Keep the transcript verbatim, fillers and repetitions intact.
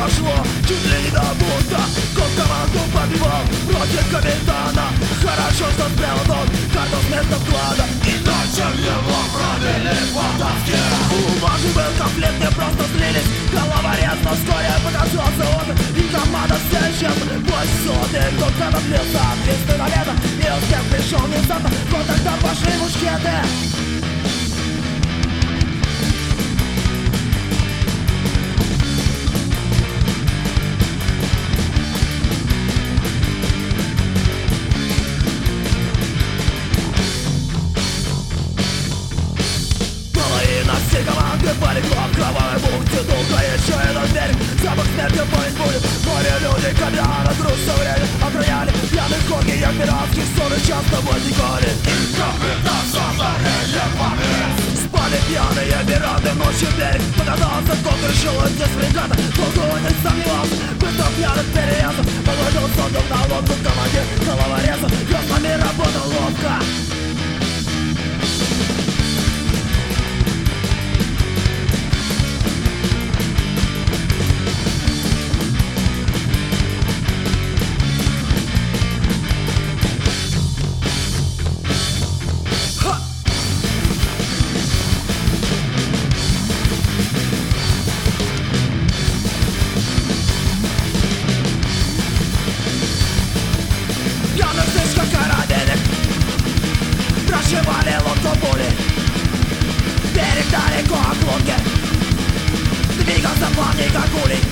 дошло чуть ли не до бунта. Гол команду подбивал против капитана. Хорошо, что спрятал тот карту с места вклада. Иначе его пробили по доске. У ваших был конфликт, не просто слились. Головорез, но вскоре показался он. И команда все еще пусть соты. Кто-то длился от весны на лето. И успех пришел внезапно. Вот тогда пошли мушкеты. Все команды полегло в кровавой бухте. Долго еще этот берег, запах смерти помнить будет. Море люди, когда разрушится время, охраняли пьяных хоккеев пиратских ссоры часто возникали. И капитан сотворили помесь. Спали пьяные пираты ночью берег. Покатался, тот решил идти с фрегата. Полковник сомневался, быстро пьяных переездов. Положил сондук на лодку командир головореза. Веслами работал ловко. Прошивали лодку пули. Берег далеко от лодки. Двигался плавней, как улей.